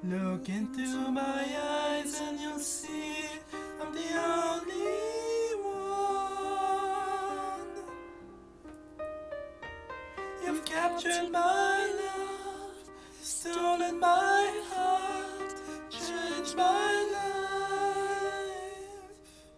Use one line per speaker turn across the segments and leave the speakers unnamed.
Look into my eyes and you'll see I'm the only one. You've captured my love, stolen my heart, changed my life.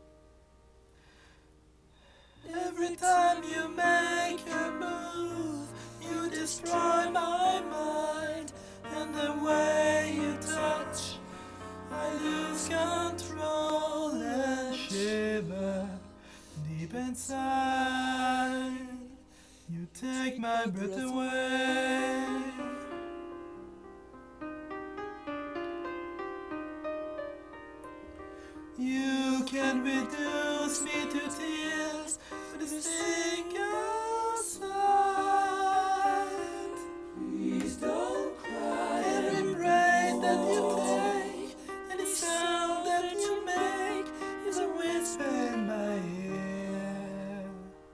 Every time you make a move, you destroy my mind. And the way you touch, I lose control and shiver deep inside. You take my breath away. You can reduce me to tears with a single sight. Please don't cry. Every breath that you take, any sound that you make is a whisper in my ear.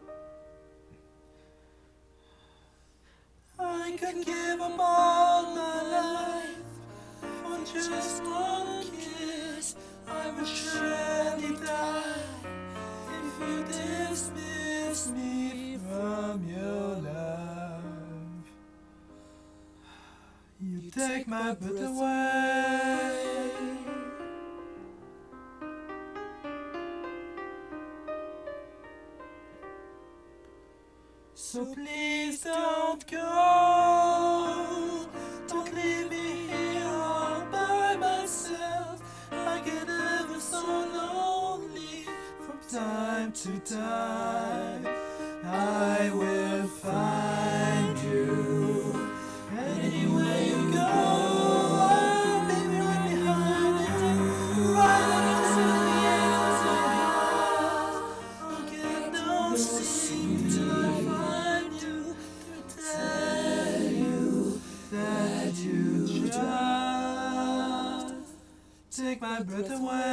I could give up all my life for just one kiss. I would surely die if you dismiss me from your love. You take my breath away. So please don't go. Don't leave me here all by myself. I get ever so lonely from time to time. I will find you anywhere you go. I'll be right behind you, right up to the ends of your heart. I'll get no sleep till I find you to tell you that you just take my breath away.